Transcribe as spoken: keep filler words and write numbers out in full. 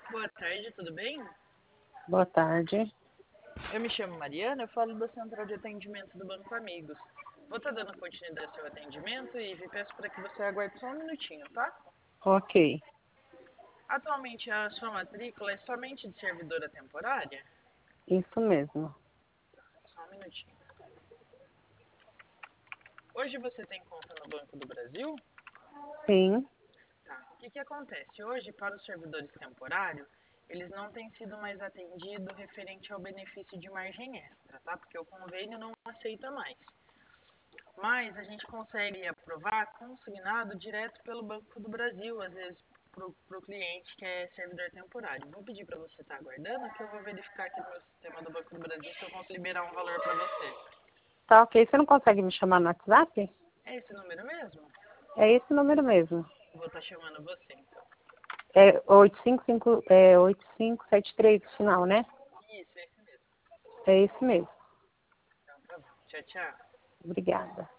Boa tarde, tudo bem? Boa tarde. Eu me chamo Mariana, eu falo da Central de Atendimento do Banco Amigos. Vou estar dando continuidade ao seu atendimento e peço para que você aguarde só um minutinho, tá? Ok. Atualmente a sua matrícula é somente de servidora temporária? Isso mesmo. Só um minutinho. Hoje você tem conta no Banco do Brasil? Sim. Tá. O que, que acontece? Hoje, para os servidores temporários, eles não têm sido mais atendidos referente ao benefício de margem extra, tá? Porque o convênio não aceita mais. Mas a gente consegue aprovar consignado direto pelo Banco do Brasil, às vezes para o cliente que é servidor temporário. Vou pedir para você estar aguardando, que eu vou verificar aqui no meu sistema do Banco do Brasil se eu consigo liberar um valor para você. Tá ok. Você não consegue me chamar no WhatsApp? É esse número mesmo? É esse número mesmo. Vou estar chamando você, então. É oito cinco cinco, é oito cinco sete três no final, né? Isso, é esse mesmo. É esse mesmo. Então tá bom. Tchau, tchau. Obrigada.